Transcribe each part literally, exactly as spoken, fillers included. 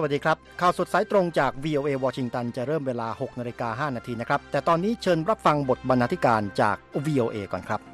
วัสดีครับข่าวสดสายตรงจาก วี โอ เอ วอชิงตันจะเริ่มเวลา หกนาฬิกาห้านาทีนะครับแต่ตอนนี้เชิญรับฟังบทบรรณาธิการจาก วี โอ เอ ก่อนครับ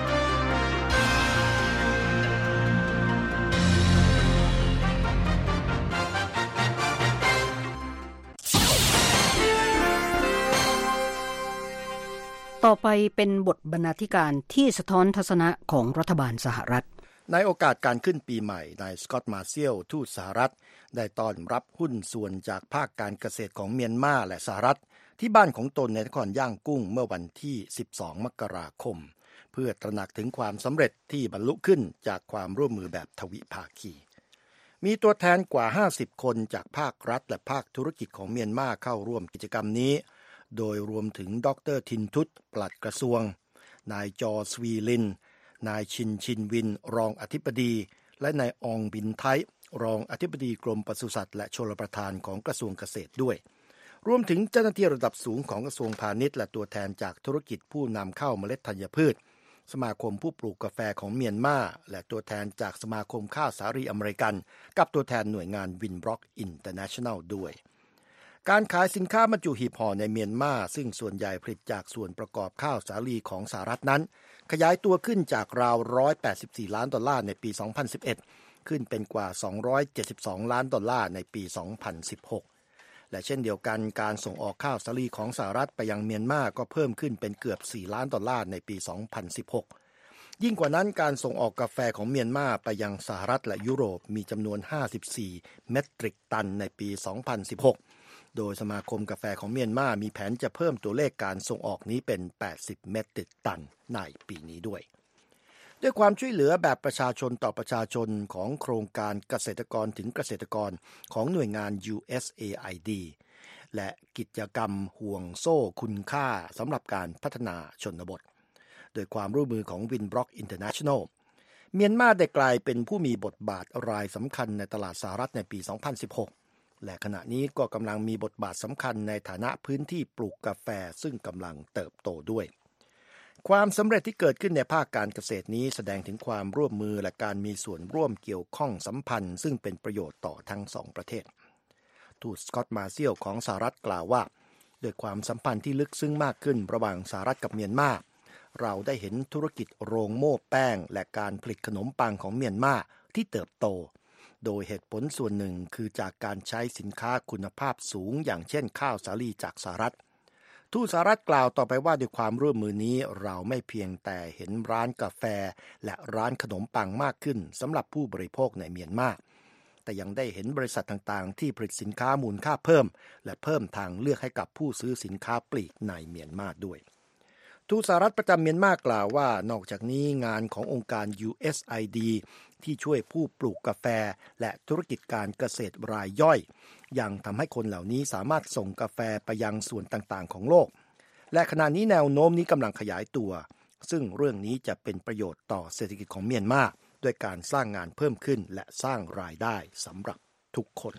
ต่อไปเป็นบทบรรณาธิการที่สะท้อนทัศนะของรัฐบาลสหรัฐในโอกาสการขึ้นปีใหม่นายสกอตต์มาเซียลทูตสหรัฐได้ต้อนรับหุ้นส่วนจากภาคการเกษตรของเมียนมาและสหรัฐที่บ้านของตนในนครย่างกุ้งเมื่อวันที่สิบสองมกราคมเพื่อตระหนักถึงความสำเร็จที่บรรลุขึ้นจากความร่วมมือแบบทวิภาคีมีตัวแทนกว่าห้าสิบคนจากภาครัฐและภาคธุรกิจของเมียนมาเข้าร่วมกิจกรรมนี้โดยรวมถึงดรทินทุตปลัดกระทรวงนายจอสวีลินนายชินชินวินรองอธิบดีและนายอองบินไทรองอธิบดีกรมปศุสัตว์และชลประทานของกระทรวงเกษตรด้วยรวมถึงเจ้าหน้าที่ระดับสูงของกระทรวงพาณิชย์และตัวแทนจากธุรกิจผู้นำเข้าเมล็ดธัญพืชสมาคมผู้ปลูกกาแฟของเมียนมาและตัวแทนจากสมาคมข้าวสาลีอเมริกันกับตัวแทนหน่วยงานวินบล็อกอินเตอร์เนชั่นแนลด้วยการขายสินค้าบรรจุหีบห่อในเมียนมาซึ่งส่วนใหญ่ผลิตจากส่วนประกอบข้าวสาลีของสหรัฐนั้นขยายตัวขึ้นจากราวหนึ่งร้อยแปดสิบสี่ล้านดอลลาร์ในปีสองพันสิบเอ็ดขึ้นเป็นกว่าสองร้อยเจ็ดสิบสองล้านดอลลาร์ในปีสองพันสิบหกและเช่นเดียวกันการส่งออกข้าวสาลีของสหรัฐไปยังเมียนมาก็เพิ่มขึ้นเป็นเกือบสี่ล้านดอลลาร์ในปีสองพันสิบหกยิ่งกว่านั้นการส่งออกกาแฟของเมียนมาไปยังสหรัฐและยุโรปมีจำนวนห้าสิบสี่เมตริกตันในปีสองพันสิบหกโดยสมาคมกาแฟของเมียนมามีแผนจะเพิ่มตัวเลขการส่งออกนี้เป็นแปดสิบเมตริกตันในปีนี้ด้วยด้วยความช่วยเหลือแบบประชาชนต่อประชาชนของโครงการเกษตรกรถึงเกษตรกรของหน่วยงาน ยู เอส เอ ไอ ดี และกิจกรรมห่วงโซ่คุณค่าสำหรับการพัฒนาชนบทโดยความร่วมมือของ Winbrook International เมียนมาได้กลายเป็นผู้มีบทบาทรายสำคัญในตลาดสหรัฐในปีสองพันสิบหกและขณะนี้ก็กำลังมีบทบาทสำคัญในฐานะพื้นที่ปลูกกาแฟซึ่งกำลังเติบโตด้วยความสำเร็จที่เกิดขึ้นในภาคการเกษตรนี้แสดงถึงความร่วมมือและการมีส่วนร่วมเกี่ยวข้องสัมพันธ์ซึ่งเป็นประโยชน์ต่อทั้งสองประเทศทูตสกอตต์มาเซียลของสหรัฐกล่าวว่าด้วยความสัมพันธ์ที่ลึกซึ้งมากขึ้นระหว่างสหรัฐกับเมียนมาเราได้เห็นธุรกิจโรงโม่แป้งและการผลิตขนมปังของเมียนมาที่เติบโตโดยเหตุผลส่วนหนึ่งคือจากการใช้สินค้าคุณภาพสูงอย่างเช่นข้าวสาลีจากสหรัฐทูตสหรัฐกล่าวต่อไปว่าด้วยความร่วมมือนี้เราไม่เพียงแต่เห็นร้านกาแฟและร้านขนมปังมากขึ้นสำหรับผู้บริโภคในเมียนมาแต่ยังได้เห็นบริษัทต่างๆที่ผลิตสินค้ามูลค่าเพิ่มและเพิ่มทางเลือกให้กับผู้ซื้อสินค้าปลีกในเมียนมาด้วยทูตสหรัฐประจำเมียนมากล่าวว่านอกจากนี้งานขององค์การ ยู เอส ไอ ดี ที่ช่วยผู้ปลูกกาแฟและธุรกิจการเกษตรรายย่อยยังทำให้คนเหล่านี้สามารถส่งกาแฟไปยังส่วนต่างๆของโลกและขณะนี้แนวโน้มนี้กำลังขยายตัวซึ่งเรื่องนี้จะเป็นประโยชน์ต่อเศรษฐกิจของเมียนมาด้วยการสร้างงานเพิ่มขึ้นและสร้างรายได้สำหรับทุกคน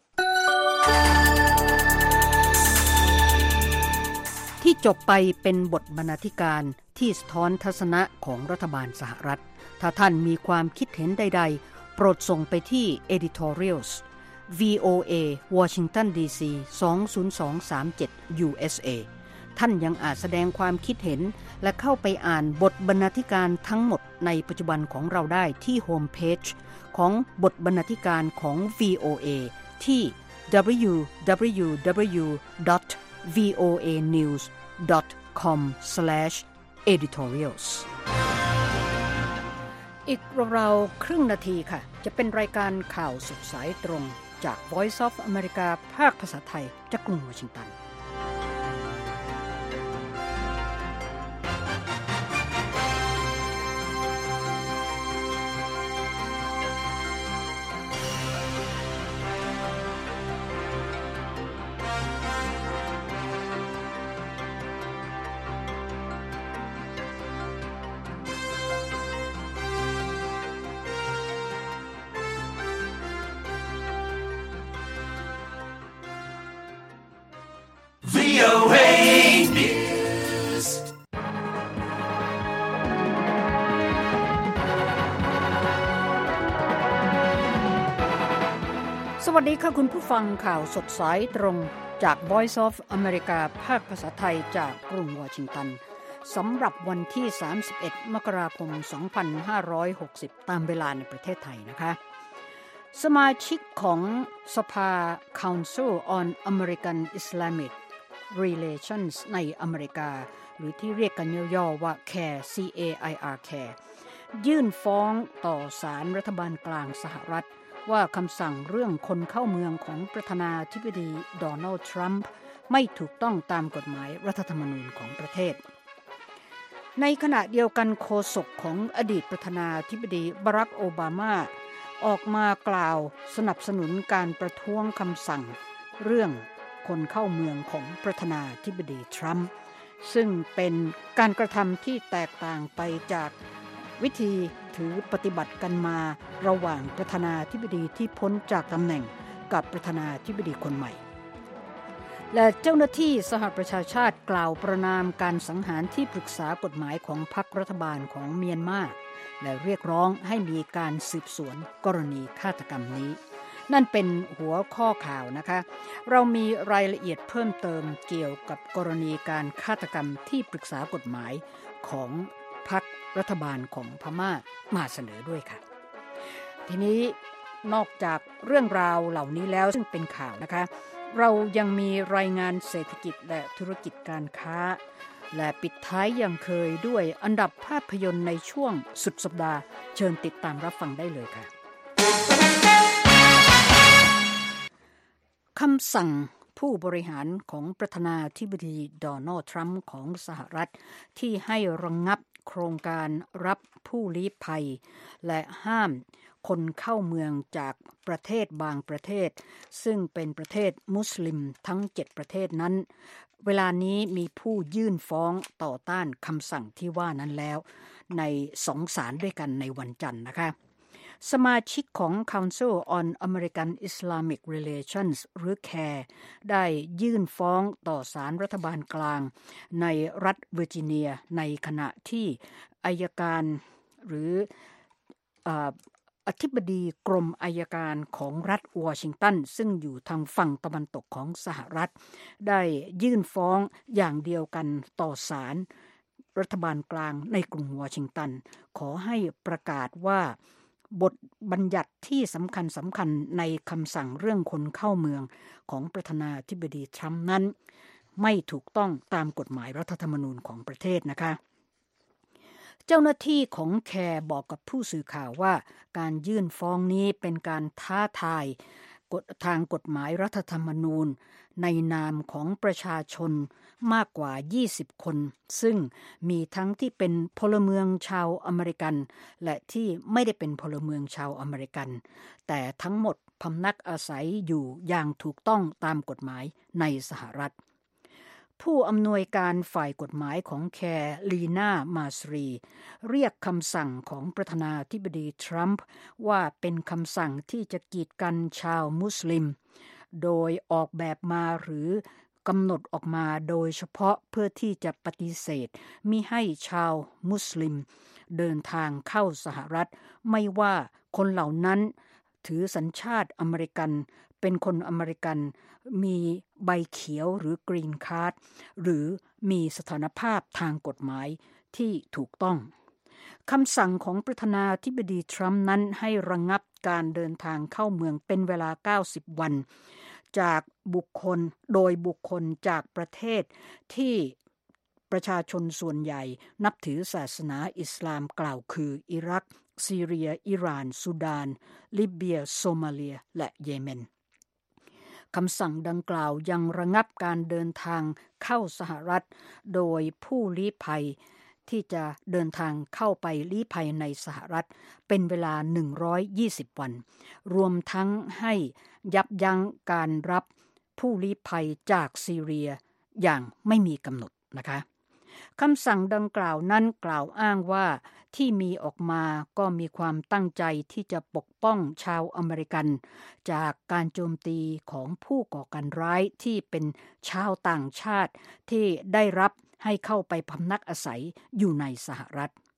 ที่จบไปเป็นบทบรรณาธิการที่สะท้อนทัศนะของรัฐบาลสหรัฐถ้าท่านมีความคิดเห็นใดๆโปรดส่งไปที่ editorials วี โอ เอ Washington ดี ซี สอง ศูนย์ สอง สาม เจ็ด ยู เอส เอ ท่านยังอาจแสดงความคิดเห็นและเข้าไปอ่านบทบรรณาธิการทั้งหมดในปัจจุบันของเราได้ที่โฮมเพจของบทบรรณาธิการของ วี โอ เอ ที่ ดับเบิลยู ดับเบิลยู ดับเบิลยู ดอท วี โอ เอ นิวส์ ดอท คอม สแลช เอดิทอเรียลส์ อีกราวๆครึ่งนาทีค่ะจะเป็นรายการข่าวสดสายตรงจาก Voice of America ภาคภาษาไทยจากกรุงวอชิงตันดีค่ะคุณผู้ฟังข่าวสดสายตรงจาก Voice of America ภาคภาษาไทยจากกรุงวอชิงตันสำหรับวันที่สามสิบเอ็ดมกราคมสองพันห้าร้อยหกสิบตามเวลาในประเทศไทยนะคะสมาชิกของสภา Council on American Islamic Relations ในอเมริกาหรือที่เรียกกันย่อๆว่า ซี เอ ซี เอ ไอ อาร์ ซี เอ ยื่นฟ้องต่อศาลรัฐบาลกลางสหรัฐว่าคำสั่งเรื่องคนเข้าเมืองของประธานาธิบดีโดนัลด์ทรัมป์ไม่ถูกต้องตามกฎหมายรัฐธรรมนูญของประเทศในขณะเดียวกันโฆษกของอดีตประธานาธิบดีบารักโอบามาออกมากล่าวสนับสนุนการประท้วงคำสั่งเรื่องคนเข้าเมืองของประธานาธิบดีทรัมป์ซึ่งเป็นการกระทำที่แตกต่างไปจากวิธีถือปฏิบัติกันมาระหว่างประธานาธิบดีที่พ้นจากตำแหน่งกับประธานาธิบดีคนใหม่และเจ้าหน้าที่สหประชาชาติกล่าวประณามการสังหารที่ปรึกษากฎหมายของพรรครัฐบาลของเมียนมาและเรียกร้องให้มีการสืบสวนกรณีฆาตกรรมนี้นั่นเป็นหัวข้อข่าวนะคะเรามีรายละเอียดเพิ่มเติมเกี่ยวกับกรณีการฆาตกรรมที่ปรึกษากฎหมายของพรรครัฐบาลของพม่ามาเสนอด้วยค่ะทีนี้นอกจากเรื่องราวเหล่านี้แล้วซึ่งเป็นข่าวนะคะเรายังมีรายงานเศรษฐกิจและธุรกิจการค้าและปิดท้ายอย่างเคยด้วยอันดับภาพยนตร์ในช่วงสุดสัปดาห์เชิญติดตามรับฟังได้เลยค่ะคำสั่งผู้บริหารของประธานาธิบดีโดนัลด์ทรัมป์ของสหรัฐที่ให้ระงับโครงการรับผู้ลี้ภัยและห้ามคนเข้าเมืองจากประเทศบางประเทศซึ่งเป็นประเทศมุสลิมทั้งเจ็ดประเทศนั้นเวลานี้มีผู้ยื่นฟ้องต่อต้านคำสั่งที่ว่านั้นแล้วในสองศาลด้วยกันในวันจันทร์นะคะสมาชิกของ Council on American Islamic Relations หรือ ซี เอ เอ ได้ยื่นฟ้องต่อศาลรัฐบาลกลางในรัฐเวอร์จิเนียในขณะที่อัยการหรืออธิบดีกรมอัยการของรัฐวอชิงตันซึ่งอยู่ทางฝั่งตะวันตกของสหรัฐได้ยื่นฟ้องอย่างเดียวกันต่อศาลรัฐบาลกลางในกรุงวอชิงตันขอให้ประกาศว่าบทบัญญัติที่สำคัญสำคัญในคำสั่งเรื่องคนเข้าเมืองของประธานาธิบดีทรัมป์นั้นไม่ถูกต้องตามกฎหมายรัฐธรรมนูญของประเทศนะคะเจ้าหน้าที่ของแคร์บอกกับผู้สื่อข่าวว่าการยื่นฟ้องนี้เป็นการท้าทายทางกฎหมายรัฐธรรมนูญในนามของประชาชนมากกว่ายี่สิบคนซึ่งมีทั้งที่เป็นพลเมืองชาวอเมริกันและที่ไม่ได้เป็นพลเมืองชาวอเมริกันแต่ทั้งหมดพำนักอาศัยอยู่อย่างถูกต้องตามกฎหมายในสหรัฐผู้อำนวยการฝ่ายกฎหมายของแคร์ลีน่ามาสรีเรียกคำสั่งของประธานาธิบดีทรัมป์ว่าเป็นคำสั่งที่จะกีดกันชาวมุสลิมโดยออกแบบมาหรือกำหนดออกมาโดยเฉพาะเพื่อที่จะปฏิเสธมิให้ชาวมุสลิมเดินทางเข้าสหรัฐไม่ว่าคนเหล่านั้นถือสัญชาติอเมริกันเป็นคนอเมริกันมีใบเขียวหรือกรีนคาร์ดหรือมีสถานภาพทางกฎหมายที่ถูกต้องคำสั่งของประธานาธิบดีทรัมป์นั้นให้ระงับการเดินทางเข้าเมืองเป็นเวลาเก้าสิบวันจากบุคคลโดยบุคคลจากประเทศที่ประชาชนส่วนใหญ่นับถือศาสนาอิสลามกล่าวคืออิรักซีเรียอิหร่านซูดานลิเบียโซมาเลียและเยเมนคำสั่งดังกล่าวยังระงับการเดินทางเข้าสหรัฐโดยผู้ลี้ภัยที่จะเดินทางเข้าไปลี้ภัยในสหรัฐเป็นเวลาหนึ่งร้อยยี่สิบวันรวมทั้งให้ยับยั้งการรับผู้ลี้ภัยจากซีเรียอย่างไม่มีกำหนดนะคะคำสั่งดังกล่าวนั้นกล่าวอ้างว่าที่มีออกมาก็มีความตั้งใจที่จะปกป้องชาวอเมริกันจากการโจมตีของผู้ก่อการร้ายที่เป็นชาวต่างชาติที่ได้รับให้เข้าไปพำนักอาศัยอยู่ในสหรัฐ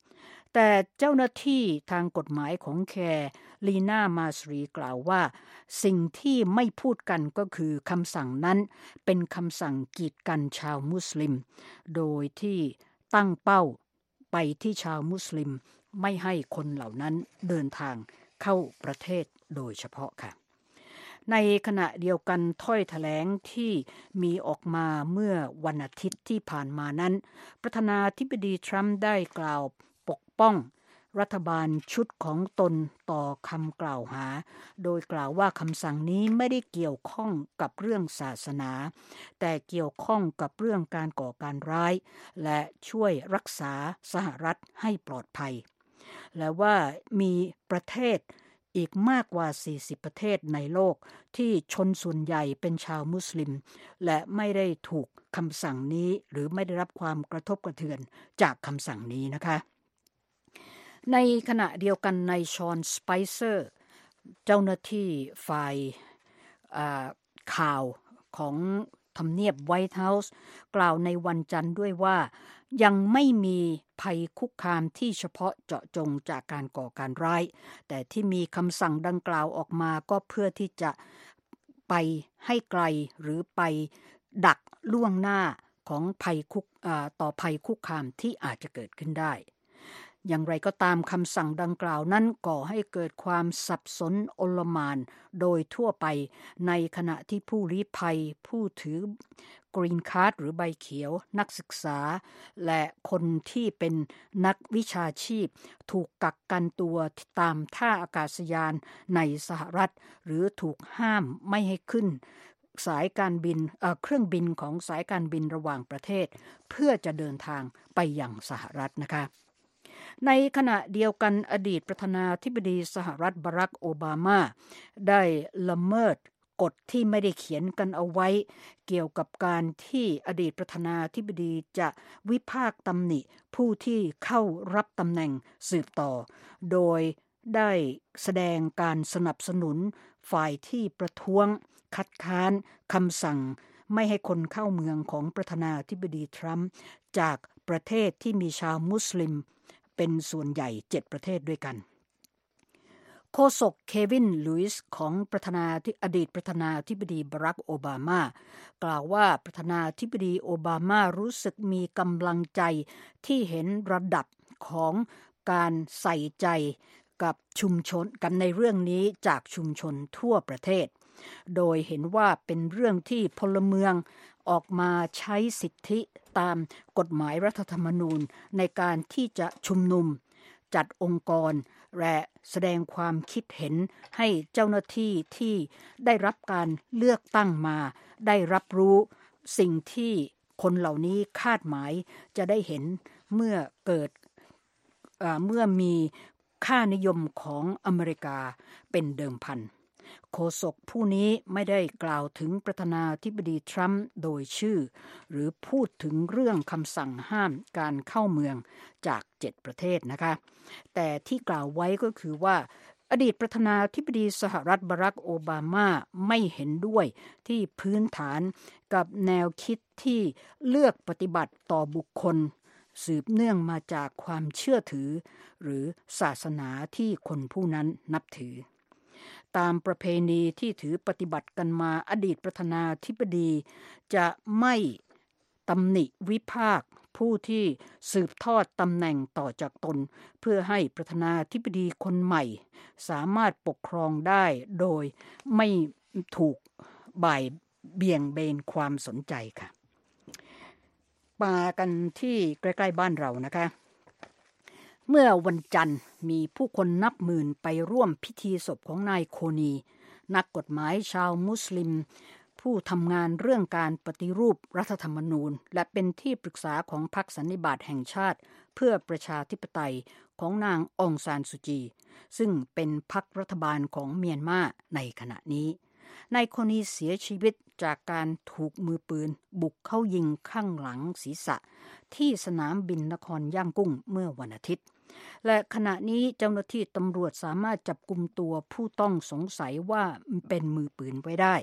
แต่เจ้าหน้าที่ทางกฎหมายของแคร์ลีน่ามาสรีกล่าวว่าสิ่งที่ไม่พูดกันก็คือคำสั่งนั้นเป็นคำสั่งกีดกันชาวมุสลิมโดยที่ตั้งเป้าไปที่ชาวมุสลิมไม่ให้คนเหล่านั้นเดินทางเข้าประเทศโดยเฉพาะค่ะในขณะเดียวกันถ้อยแถลงที่มีออกมาเมื่อวันอาทิตย์ที่ผ่านมานั้นประธานาธิบดีทรัมป์ได้กล่าวปกป้องรัฐบาลชุดของตนต่อคำกล่าวหาโดยกล่าวว่าคำสั่งนี้ไม่ได้เกี่ยวข้องกับเรื่องศาสนาแต่เกี่ยวข้องกับเรื่องการก่อการร้ายและช่วยรักษาสหรัฐให้ปลอดภัยและว่ามีประเทศอีกมากกว่าสี่สิบประเทศในโลกที่ชนส่วนใหญ่เป็นชาวมุสลิมและไม่ได้ถูกคำสั่งนี้หรือไม่ได้รับความกระทบกระเทือนจากคำสั่งนี้นะคะในขณะเดียวกันในชอนสไปเซอร์เจ้าหน้าที่ฝ่ายข่าวของทำเนียบไวท์เฮาส์กล่าวในวันจันทร์ด้วยว่ายังไม่มีภัยคุกคามที่เฉพาะเจาะจงจากการก่อการร้ายแต่ที่มีคำสั่งดังกล่าวออกมาก็เพื่อที่จะไปให้ไกลหรือไปดักล่วงหน้าของภัยคุกต่อภัยคุกคามที่อาจจะเกิดขึ้นได้อย่างไรก็ตามคำสั่งดังกล่าวนั้นก่อให้เกิดความสับสนโอลหม่านโดยทั่วไปในขณะที่ผู้ลี้ภัยผู้ถือกรีนการ์ดหรือใบเขียวนักศึกษาและคนที่เป็นนักวิชาชีพถูกกักกันตัวตามท่าอากาศยานในสหรัฐหรือถูกห้ามไม่ให้ขึ้นสายการบินเอ่อเครื่องบินของสายการบินระหว่างประเทศเพื่อจะเดินทางไปยังสหรัฐนะคะในขณะเดียวกันอดีตประธานาธิบดีสหรัฐบารักโอบามาได้ละเมิดกฎที่ไม่ได้เขียนกันเอาไว้เกี่ยวกับการที่อดีตประธานาธิบดีจะวิพากษ์ตำหนิผู้ที่เข้ารับตำแหน่งสืบต่อโดยได้แสดงการสนับสนุนฝ่ายที่ประท้วงคัดค้านคำสั่งไม่ให้คนเข้าเมืองของประธานาธิบดีทรัมป์จากประเทศที่มีชาวมุสลิมเป็นส่วนใหญ่เจ็ดประเทศด้วยกันโฆษกเควินลุยส์ของประธานาธิอดีตประธานาธิบดีบารักโอบามากล่าวว่าประธานาธิบดีโอบามารู้สึกมีกำลังใจที่เห็นระดับของการใส่ใจกับชุมชนกันในเรื่องนี้จากชุมชนทั่วประเทศโดยเห็นว่าเป็นเรื่องที่พลเมืองออกมาใช้สิทธิตามกฎหมายรัฐธรรมนูญในการที่จะชุมนุมจัดองค์กรและแสดงความคิดเห็นให้เจ้าหน้าที่ที่ได้รับการเลือกตั้งมาได้รับรู้สิ่งที่คนเหล่านี้คาดหมายจะได้เห็นเมื่อเกิดเอ่อเมื่อมีค่านิยมของอเมริกาเป็นเดิมพันโฆษกผู้นี้ไม่ได้กล่าวถึงประธานาธิบดีทรัมป์โดยชื่อหรือพูดถึงเรื่องคำสั่งห้ามการเข้าเมืองจากเจ็ดประเทศนะคะแต่ที่กล่าวไว้ก็คือว่าอดีตประธานาธิบดีสหรัฐบารักโอบามาไม่เห็นด้วยที่พื้นฐานกับแนวคิดที่เลือกปฏิบัติต่อบุคคลสืบเนื่องมาจากความเชื่อถือหรือศาสนาที่คนผู้นั้นนับถือตามประเพณีที่ถือปฏิบัติกันมาอดีตประธานาธิบดีจะไม่ตำหนิวิพากษ์ผู้ที่สืบทอดตำแหน่งต่อจากตนเพื่อให้ประธานาธิบดีคนใหม่สามารถปกครองได้โดยไม่ถูกบ่ายเบี่ยงเบนความสนใจค่ะมากันที่ใกล้ๆบ้านเรานะคะเมื่อวันจันทร์มีผู้คนนับหมื่นไปร่วมพิธีศพของนายโคนีนักกฎหมายชาวมุสลิมผู้ทำงานเรื่องการปฏิรูปรัฐธรรมนูญและเป็นที่ปรึกษาของพรรคสันนิบาตแห่งชาติเพื่อประชาธิปไตยของนางองซานซูจีซึ่งเป็นพรรครัฐบาลของเมียนมาในขณะนี้นายโคนีเสียชีวิตจากการถูกมือปืนบุกเข้ายิงข้างหลังศีรษะที่สนามบินนครย่างกุ้งเมื่อวันอาทิตย์และขณะนี้เจ้าหน้าที่ตำรวจสามารถจับกุมตัวผู้ต้องสงสัยว่าเป็นมือปืนไว้ได้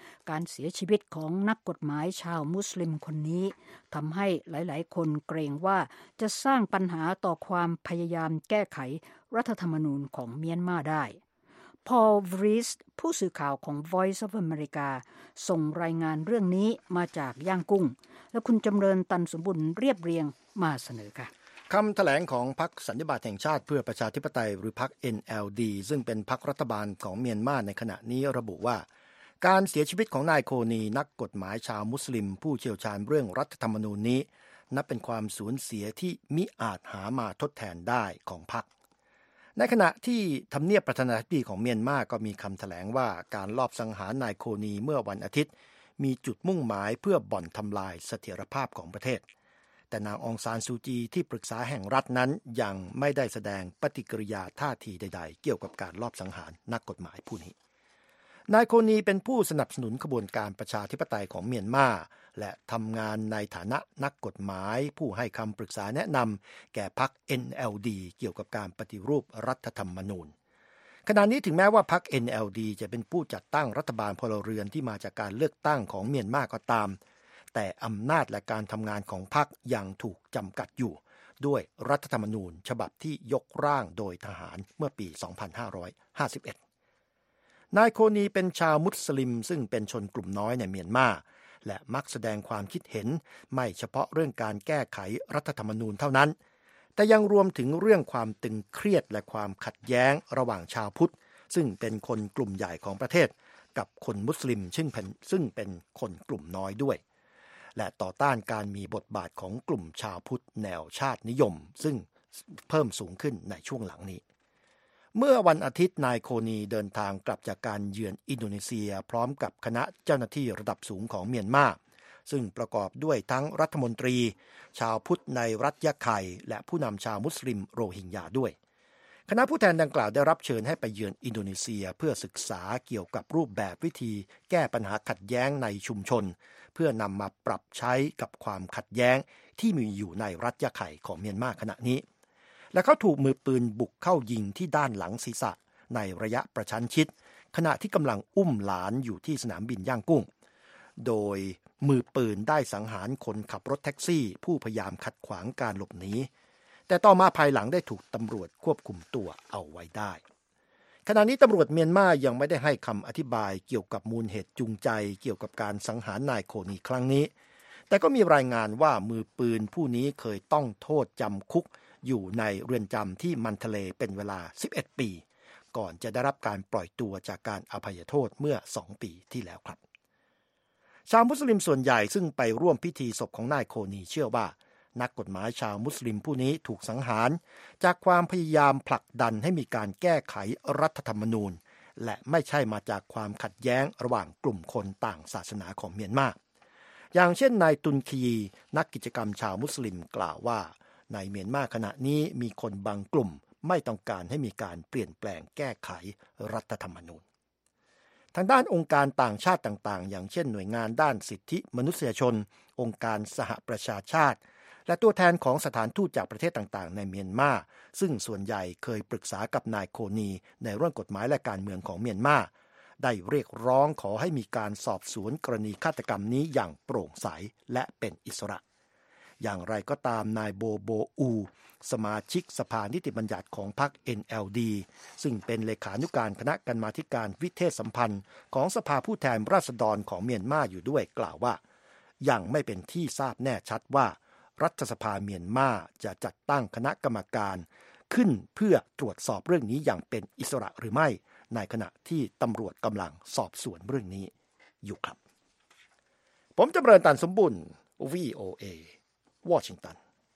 การเสียชีวิตของนักกฎหมายชาวมุสลิมคนนี้ทำให้หลายๆคนเกรงว่าจะสร้างปัญหาต่อความพยายามแก้ไขรัฐธรรมนูญของเมียนมาได้พอล วรีสผู้สื่อข่าวของ Voice of America ส่งรายงานเรื่องนี้มาจากย่างกุ้งและคุณจำเริญตันสมบุญเรียบเรียงมาเสนอค่ะคำแถลงของพรรคสันนิบาตแห่งชาติเพื่อประชาธิปไตยหรือพรรค เอ็น แอล ดี ซึ่งเป็นพรรครัฐบาลของเมียนมาในขณะนี้ระบุว่าการเสียชีวิตของนายโคนีนักกฎหมายชาวมุสลิมผู้เชี่ยวชาญเรื่องรัฐธรรมนูญนี้นับเป็นความสูญเสียที่มิอาจหามาทดแทนได้ของพรรคในขณะที่ทำเนียบประธานาธิบดีของเมียนมาก็มีคำแถลงว่าการลอบสังหารนายโคนีเมื่อวันอาทิตย์มีจุดมุ่งหมายเพื่อบ่อนทำลายเสถียรภาพของประเทศแต่นางองซานซูจีที่ปรึกษาแห่งรัฐนั้นยังไม่ได้แสดงปฏิกิริยาท่าทีใดๆเกี่ยวกับการลอบสังหารนักกฎหมายผู้นี้นายโคนีเป็นผู้สนับสนุนขบวนการประชาธิปไตยของเมียนมาและทำงานในฐานะนักกฎหมายผู้ให้คำปรึกษาแนะนำแก่พรรค เอ็น แอล ดี เกี่ยวกับการปฏิรูปรัฐธรรมนูญขณะนี้ถึงแม้ว่าพรรค เอ็น แอล ดี จะเป็นผู้จัดตั้งรัฐบาลพลเรือนที่มาจากการเลือกตั้งของเมียนมาก็ตามแต่อำนาจและการทำงานของพรรคยังถูกจำกัดอยู่ด้วยรัฐธรรมนูญฉบับที่ยกร่างโดยทหารเมื่อปี สองพันห้าร้อยห้าสิบเอ็ด นายโคนีเป็นชาวมุสลิมซึ่งเป็นชนกลุ่มน้อยในเมียนมาและมักแสดงความคิดเห็นไม่เฉพาะเรื่องการแก้ไขรัฐธรรมนูญเท่านั้นแต่ยังรวมถึงเรื่องความตึงเครียดและความขัดแย้งระหว่างชาวพุทธซึ่งเป็นคนกลุ่มใหญ่ของประเทศกับคนมุสลิมซึ่งเป็นซึ่งเป็นคนกลุ่มน้อยด้วยและต่อต้านการมีบทบาทของกลุ่มชาวพุทธแนวชาตินิยมซึ่งเพิ่มสูงขึ้นในช่วงหลังนี้เมื่อวันอาทิตย์นายโคนีเดินทางกลับจากการเยือนอินโดนีเซียพร้อมกับคณะเจ้าหน้าที่ระดับสูงของเมียนมาซึ่งประกอบด้วยทั้งรัฐมนตรีชาวพุทธในรัฐยะไข่และผู้นำชาวมุสลิมโรฮิงญาด้วยคณะผู้แทนดังกล่าวได้รับเชิญให้ไปเยือนอินโดนีเซียเพื่อศึกษาเกี่ยวกับรูปแบบวิธีแก้ปัญหาขัดแย้งในชุมชนเพื่อนำมาปรับใช้กับความขัดแย้งที่มีอยู่ในรัฐยะไข่ของเมียนมาขณะนี้และเขาถูกมือปืนบุกเข้ายิงที่ด้านหลังศีรษะในระยะประชันชิดขณะที่กำลังอุ้มหลานอยู่ที่สนามบินย่างกุ้งโดยมือปืนได้สังหารคนขับรถแท็กซี่ผู้พยายามขัดขวางการหลบหนีแต่ต่อมาภายหลังได้ถูกตำรวจควบคุมตัวเอาไว้ได้ขณะนี้ตำรวจเมียนมายังไม่ได้ให้คำอธิบายเกี่ยวกับมูลเหตุจูงใจเกี่ยวกับการสังหารนายโคนีครั้งนี้แต่ก็มีรายงานว่ามือปืนผู้นี้เคยต้องโทษจำคุกอยู่ในเรือนจำที่มันทะเลเป็นเวลาสิบเอ็ดปีก่อนจะได้รับการปล่อยตัวจากการอภัยโทษเมื่อสองปีที่แล้วครับชาวมุสลิมส่วนใหญ่ซึ่งไปร่วมพิธีศพของนายโคนีเชื่อว่านักกฎหมายชาวมุสลิมผู้นี้ถูกสังหารจากความพยายามผลักดันให้มีการแก้ไขรัฐธรรมนูญและไม่ใช่มาจากความขัดแย้งระหว่างกลุ่มคนต่างศาสนาของเมียนมาอย่างเช่นนายตุนคีนักกิจกรรมชาวมุสลิมกล่าวว่าในเมียนมาขณะนี้มีคนบางกลุ่มไม่ต้องการให้มีการเปลี่ยนแปลงแก้ไขรัฐธรรมนูญทางด้านองค์การต่างชาติต่างๆอย่างเช่นหน่วยงานด้านสิทธิมนุษยชนองค์การสหประชาชาติและตัวแทนของสถานทูตจากประเทศต่างๆในเมียนมาซึ่งส่วนใหญ่เคยปรึกษากับนายโคนีในเรื่องกฎหมายและการเมืองของเมียนมาได้เรียกร้องขอให้มีการสอบสวนกรณีฆาตกรรมนี้อย่างโปร่งใสและเป็นอิสระอย่างไรก็ตามนายโบโบอูสมาชิกสภานิติบัญญัติของพรรค เอ็น แอล ดี ซึ่งเป็นเลขานุการคณะกรรมาธิการวิเทศสัมพันธ์ของสภาผู้แทนราษฎรของเมียนมาอยู่ด้วยกล่าวว่ายังไม่เป็นที่ทราบแน่ชัดว่ารัฐสภาเมียนมาจะจัดตั้งคณะกรรมการขึ้นเพื่อตรวจสอบเรื่องนี้อย่างเป็นอิสระหรือไม่ในขณะที่ตำรวจกำลังสอบสวนเรื่องนี้อยู่ครับผมจำเริญตันสมบุญ วี โอ เอ วอชิงตัน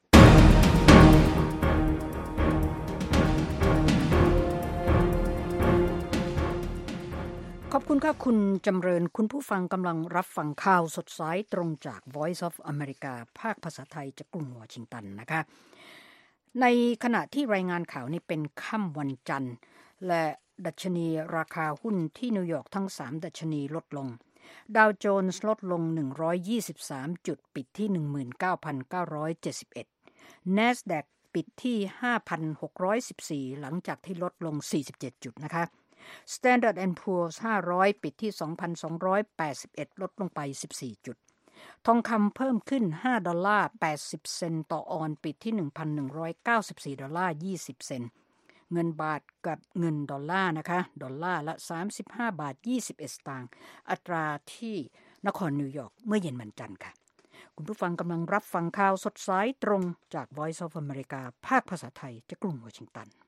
ขอบคุณค่ะคุณจำเริญคุณผู้ฟังกำลังรับฟังข่าวสดสายตรงจาก Voice of America ภาคภาษาไทยจากกรุงวอชิงตันนะคะในขณะที่รายงานข่าวนี้เป็นค่ำวันจันทร์และดัชนีราคาหุ้นที่นิวยอร์กทั้งสามดัชนีลดลงดาวโจนส์ลดลงหนึ่งร้อยยี่สิบสามจุดปิดที่ หนึ่งหมื่นเก้าพันเก้าร้อยเจ็ดสิบเอ็ด NASDAQ ปิดที่ ห้าพันหกร้อยสิบสี่ หลังจากที่ลดลงสี่สิบเจ็ดจุดนะคะ Standard แอนด์ Poor's ห้าร้อยปิดที่ สองพันสองร้อยแปดสิบเอ็ด ลดลงไปสิบสี่จุดทองคำเพิ่มขึ้นห้าดอลลาร์แปดสิบเซนต์ต่อออนซ์ปิดที่ หนึ่งพันหนึ่งร้อยเก้าสิบสี่ดอลลาร์ยี่สิบเซนต์เงินบาทกับเงินดอลลาร์นะคะดอลลาร์ละสามสิบห้าบาทยี่สิบเอ็ดสตางค์อัตราที่นครนิวยอร์กเมื่อเย็นวันจันทร์ค่ะคุณผู้ฟังกำลังรับฟังข่าวสดสายตรงจาก Voice of America ภาคภาษาไทยจากกรุงวอชิงตัน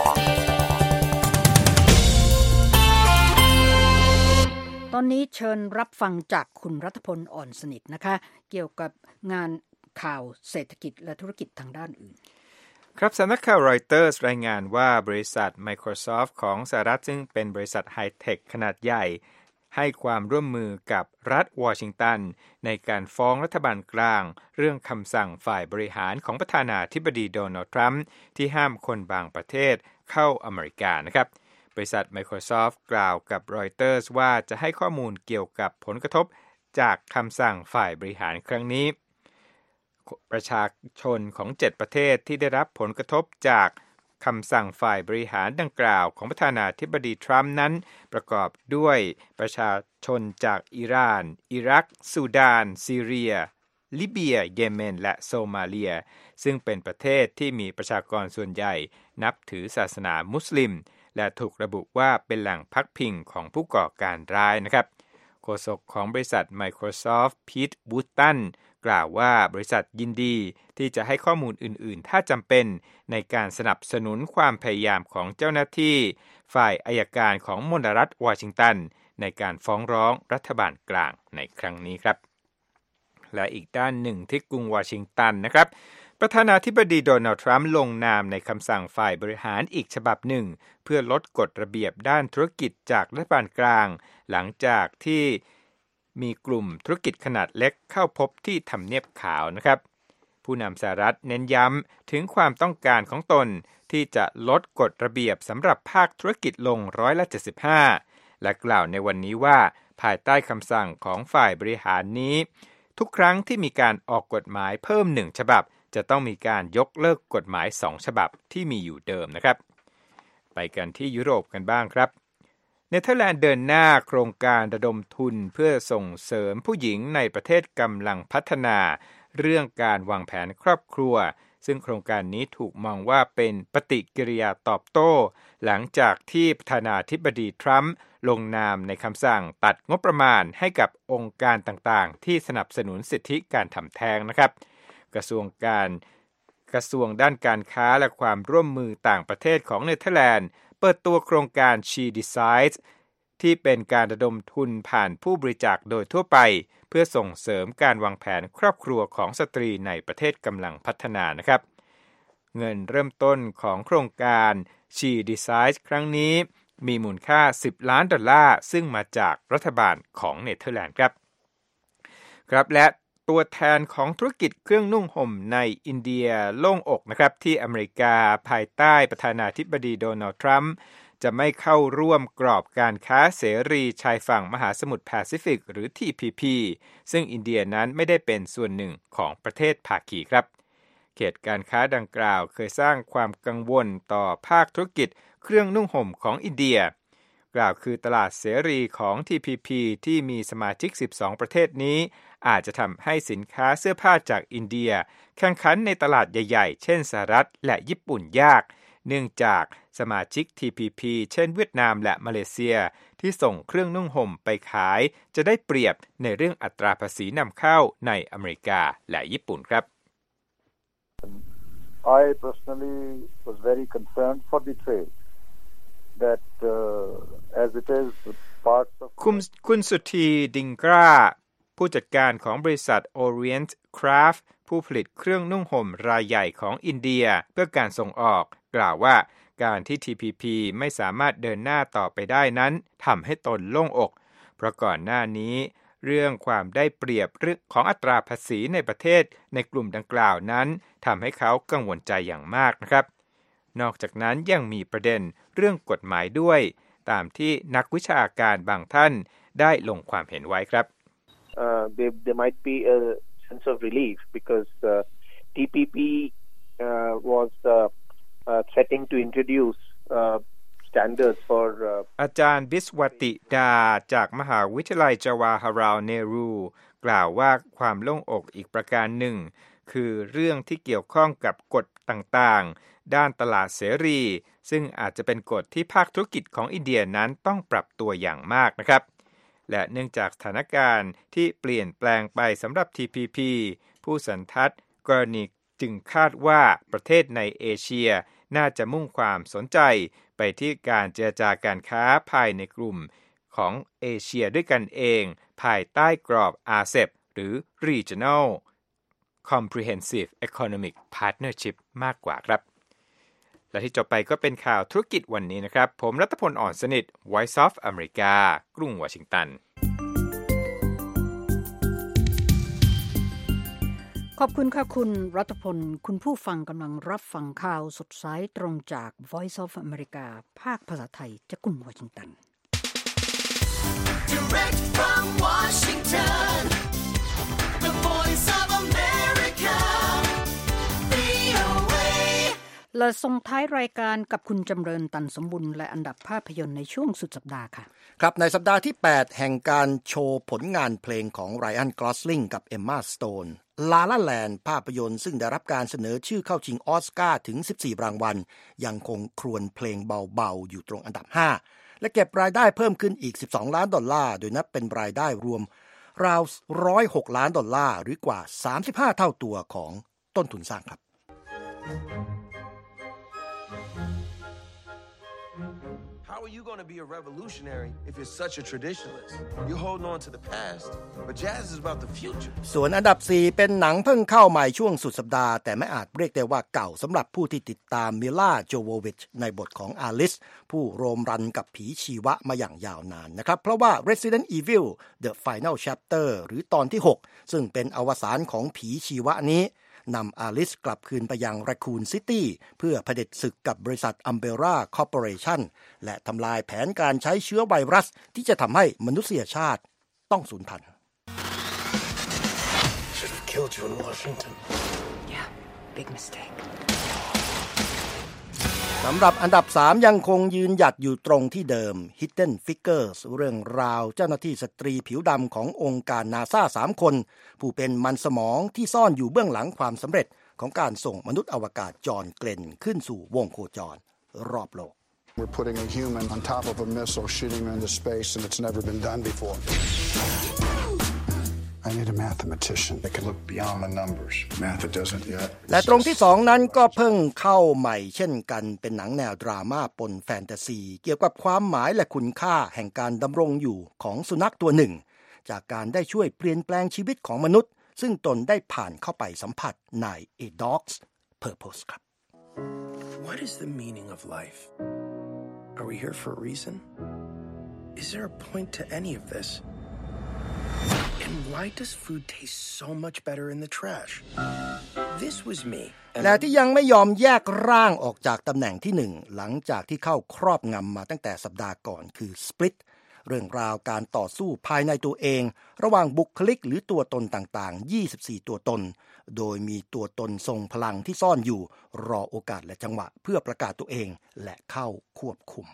ตอนนี้เชิญรับฟังจากคุณรัฐพลอ่อนสนิทนะคะเกี่ยวกับงานข่าวเศรษฐกิจและธุรกิจทางด้านอื่นครับสำนักข่าวรอยเตอร์สรายงานว่าบริษัท Microsoft ของสหรัฐซึ่งเป็นบริษัทไฮเทคขนาดใหญ่ให้ความร่วมมือกับรัฐวอชิงตันในการฟ้องรัฐบาลกลางเรื่องคำสั่งฝ่ายบริหารของประธานาธิบดีโดนัลด์ทรัมป์ที่ห้ามคนบางประเทศเข้าอเมริกานะครับบริษัท Microsoft กล่าวกับรอยเตอร์สว่าจะให้ข้อมูลเกี่ยวกับผลกระทบจากคำสั่งฝ่ายบริหารครั้งนี้ประชาชนของเจ็ดประเทศที่ได้รับผลกระทบจากคำสั่งฝ่ายบริหารดังกล่าวของประธานาธิบดีทรัมป์นั้นประกอบด้วยประชาชนจากอิหร่านอิรักซูดานซีเรียลิเบียเยเมนและโซมาเลียซึ่งเป็นประเทศที่มีประชากรส่วนใหญ่นับถือศาสนามุสลิมและถูกระบุว่าเป็นแหล่งพักพิงของผู้ก่อการร้ายนะครับโฆษกของบริษัท Microsoft พีท บูตตันกล่าวว่าบริษัทยินดีที่จะให้ข้อมูลอื่นๆถ้าจำเป็นในการสนับสนุนความพยายามของเจ้าหน้าที่ฝ่ายอัยการของมลรัฐวอชิงตันในการฟ้องร้องรัฐบาลกลางในครั้งนี้ครับและอีกด้านหนึ่งที่กรุงวอชิงตันนะครับประธานาธิบดีโดนัลด์ทรัมป์ลงนามในคำสั่งฝ่ายบริหารอีกฉบับหนึ่งเพื่อลดกฎระเบียบด้านธุรกิจจากรัฐบาลกลางหลังจากที่มีกลุ่มธุรกิจขนาดเล็กเข้าพบที่ทำเนียบขาวนะครับผู้นำสหรัฐเน้นย้ำถึงความต้องการของตนที่จะลดกฎระเบียบสำหรับภาคธุรกิจลงร้อยละเจ็ดสิบห้าและกล่าวในวันนี้ว่าภายใต้คำสั่งของฝ่ายบริหารนี้ทุกครั้งที่มีการออกกฎหมายเพิ่มหนึ่งฉบับจะต้องมีการยกเลิกกฎหมายสองฉบับที่มีอยู่เดิมนะครับไปกันที่ยุโรปกันบ้างครับเนเธอร์แลนด์เดินหน้าโครงการระดมทุนเพื่อส่งเสริมผู้หญิงในประเทศกำลังพัฒนาเรื่องการวางแผนครอบครัวซึ่งโครงการนี้ถูกมองว่าเป็นปฏิกิริยาตอบโต้หลังจากที่ประธานาธิบดีทรัมป์ลงนามในคำสั่งตัดงบประมาณให้กับองค์การต่างๆที่สนับสนุนสิทธิการทำแท้งนะครับกระทรวงการกระทรวงด้านการค้าและความร่วมมือต่างประเทศของเนเธอร์แลนด์เปิดตัวโครงการ She Decides ที่เป็นการระดมทุนผ่านผู้บริจาคโดยทั่วไปเพื่อส่งเสริมการวางแผนครอบครัวของสตรีในประเทศกำลังพัฒนานะครับเงินเริ่มต้นของโครงการ She Decides ครั้งนี้มีมูลค่าสิบล้านดอลลาร์ซึ่งมาจากรัฐบาลของเนเธอร์แลนด์ครับครับและตัวแทนของธุรกิจเครื่องนุ่งห่มในอินเดียโล่งอกนะครับที่อเมริกาภายใต้ประธานาธิบดีโดนัลด์ทรัมป์จะไม่เข้าร่วมกรอบการค้าเสรีชายฝั่งมหาสมุทรแปซิฟิกหรือ ที พี พี ซึ่งอินเดียนั้นไม่ได้เป็นส่วนหนึ่งของประเทศภาคีครับเขตการค้าดังกล่าวเคยสร้างความกังวลต่อภาคธุรกิจเครื่องนุ่งห่มของอินเดียกล่าวคือตลาดเสรีของ ที พี พี ที่มีสมาชิกสิบสองประเทศนี้อาจจะทำให้สินค้าเสื้อผ้าจากอินเดียแข่งขันในตลาดใหญ่ๆเช่นสหรัฐและญี่ปุ่นยากเนื่องจากสมาชิก ที พี พี เช่นเวียดนามและมาเลเซียที่ส่งเครื่องนุ่งห่มไปขายจะได้เปรียบในเรื่องอัตราภาษีนำเข้าในอเมริกาและญี่ปุ่นครับ I personally was very concerned for the trade that uh, as it is parts of คุณคุณสุธีดิงกราผู้จัดการของบริษัท Orient Craft ผู้ผลิตเครื่องนุ่งห่มรายใหญ่ของอินเดียเพื่อการส่งออกกล่าวว่าการที่ ที พี พี ไม่สามารถเดินหน้าต่อไปได้นั้นทำให้ตนโล่งอกเพราะก่อนหน้านี้เรื่องความได้เปรียบเรื่องของอัตราภาษีในประเทศในกลุ่มดังกล่าวนั้นทำให้เขากังวลใจอย่างมากนะครับนอกจากนั้นยังมีประเด็นเรื่องกฎหมายด้วยตามที่นักวิชาการบางท่านได้ลงความเห็นไว้ครับ uh, there, there might be a sense of relief because uh, ที พี พี uh, was uh, uh, threatening to introduce uh, standards for อาจารย์บิสวติดาจากมหาวิทยาลัยจาวาฮาราวเนรูกล่าวว่าความโล่งอกอีกประการหนึ่งคือเรื่องที่เกี่ยวข้องกับกฎต่างๆด้านตลาดเสรีซึ่งอาจจะเป็นกฎที่ภาคธุรกิจของอินเดียนั้นต้องปรับตัวอย่างมากนะครับและเนื่องจากสถานการณ์ที่เปลี่ยนแปลงไปสำหรับ ที พี พี ผู้สันทัดกรณีจึงคาดว่าประเทศในเอเชียน่าจะมุ่งความสนใจไปที่การเจรจาการค้าภายในกลุ่มของเอเชียด้วยกันเองภายใต้กรอบ อาร์ ซี อี พี หรือ Regional Comprehensive Economic Partnership มากกว่าครับและที่จบไปก็เป็นข่าวธุรกิจวันนี้นะครับผมรัตพลอ่อนสนิท Voice of America กรุงวอชิงตันขอบคุณค่ะคุณรัตพลคุณผู้ฟังกำลังรับฟังข่าวสดสายตรงจาก Voice of America ภาคภาษาไทยจากกรุงวอชิงตัน Direct from Washington The Voice of America วี โอ เอและส่งท้ายรายการกับคุณจำเริญตันสมบุญและอันดับภาพยนตร์ในช่วงสุดสัปดาห์ค่ะครับในสัปดาห์ที่แปดแห่งการโชว์ผลงานเพลงของไรอันกลอสลิงกับเอมม่าสโตนลาลาแลนด์ภาพยนตร์ซึ่งได้รับการเสนอชื่อเข้าชิงออสการ์ถึงสิบสี่รางวัลยังคงครวญเพลงเบาๆอยู่ตรงอันดับห้าและเก็บรายได้เพิ่มขึ้นอีกสิบสองล้านดอลลาร์โดยนับเป็นรายได้รวมราวหนึ่งร้อยหกล้านดอลลาร์หรือกว่าสามสิบห้าเท่าตัวของต้นทุนสร้างครับ How are you going to be a revolutionary if you're such a traditionalist? You're holding on to the past, but jazz is about the future. ส่วนอันดับสี่เป็นหนังเพิ่งเข้าใหม่ช่วงสุดสัปดาห์แต่ไม่อาจเรียกได้ว่าเก่าสำหรับผู้ที่ติดตามมิล่าโจโววิชในบทของอาลิสผู้โรมรันกับผีชีวะมาอย่างยาวนานนะครับเพราะว่า Resident Evil The Final Chapter หรือตอนที่หกซึ่งเป็นอวสานของผีชีวะนี้นำอาลิสกลับคืนไปยังแรคคูนซิตี้เพื่อเผด็จศึกกับบริษัท Umbrella Corporation และทำลายแผนการใช้เชื้อไวรัสที่จะทำให้มนุษยชาติต้องสูญพันธุ์ Should have killed you in Washington. Yeah, big mistake. สำหรับอันดับสามยังคงยืนหยัดอยู่ตรงที่เดิม Hidden Figures เรื่องราวเจ้าหน้าที่สตรีผิวดำขององค์การนาซาสามคนผู้เป็นมันสมองที่ซ่อนอยู่เบื้องหลังความสำเร็จของการส่งมนุษย์อวกาศจอห์นเกลนขึ้นสู่วงโคจรรอบโลก We're putting a human on top of a missile, shooting him into space, and it's never been done before.I need a mathematician that can look beyond the numbers. Math it doesn't yet. และตรงที่สองนั้นก็เพิ่งเข้าใหม่เช่นกันเป็นหนังแนวดราม่าปนแฟนตาซีเกี่ยวกับความหมายและคุณค่าแห่งการดำรงอยู่ของสุนัขตัวหนึ่งจากการได้ช่วยเปลี่ยนแปลงชีวิตของมนุษย์ซึ่งตนได้ผ่านเข้าไปสัมผัสใน A Dog's Purpose ครับ What is the meaning of life? Are we here for a reason? Is there a point to any of this?And why does food taste so much better in the trash? This was me. และที่ยังไม่ยอมแยกร่างออกจากตำแหน่งที่หนึ่งหลังจากที่เข้าครอบงำมาตั้งแต่สัปดาห์ก่อนคือ Split เรื่องราวการต่อสู้ภายในตัวเองระหว่างบุคลิกหรือตัวตนต่างๆยี่สิบสี่ตัวตนโดยมีตัวตนทรงพลังที่ซ่อนอยู่รอโอกาสและจังหวะเพื่อประกาศตัวเองและเข้าควบคุม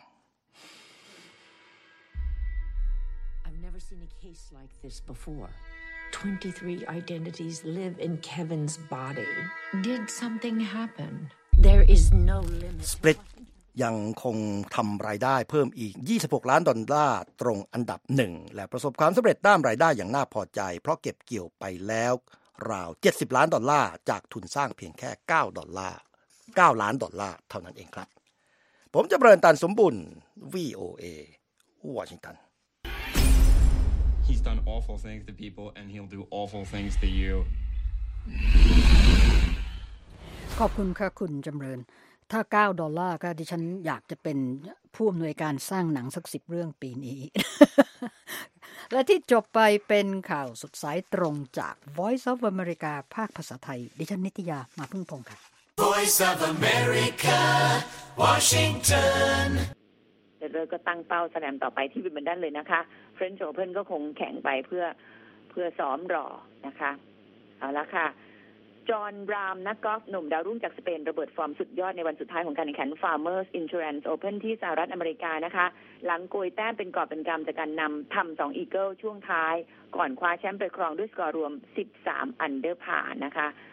Never seen a case like this before. twenty-three identities live in Kevin's body. Did something happen? There is no limit. Split ยังคงทำรายได้เพิ่มอีกยี่สิบหกล้านดอลลาร์ตรงอันดับหนึ่งและประสบความสำเร็จด้านรายได้อย่างน่าพอใจเพราะเก็บเกี่ยวไปแล้วราวเจ็ดสิบล้านดอลลาร์จากทุนสร้างเพียงแค่เก้าดอลลาร์เก้าล้านดอลลาร์เท่านั้นเองครับผมจะเริญตันสมบุญ วี โอ เอ วอชิงตัน He's done awful things to people and he'll do awful things to you ขอบคุณค่ะคุณจำเริญถ้าเก้าดอลลาร์ก็ดิฉันอยากจะเป็นผู้อำนวยการสร้างหนังสักสิบเรื่องปีนี้ และที่จบไปเป็นข่าวสดสายตรงจาก Voice of America ภาคภาษาไทยดิฉันนิตยามาพึ่งพงษ์ค่ะ Voice of America Washington เดอร์ก็ตั้งเป้าสแลมต่อไปที่วิมเบิลดันเลยนะคะเฟรนช์โอเพ่นก็คงแข่งไปเพื่อเพื่อซ้อมรอนะคะเอาละค่ะจอห์นบรามนักกอล์ฟหนุ่มดาวรุ่งจากสเปนระเบิดฟอร์มสุดยอดในวันสุดท้ายของการแข่งขัน Farmers Insurance Open ที่สหรัฐอเมริกานะคะหลังโกยแต้มเป็นกอบเป็นกำจากการนำทำสองอีเกิลช่วงท้ายก่อนคว้าแชมป์ไปครองด้วยสกอร์รวมสิบสามอันเดอร์พาร์นะคะ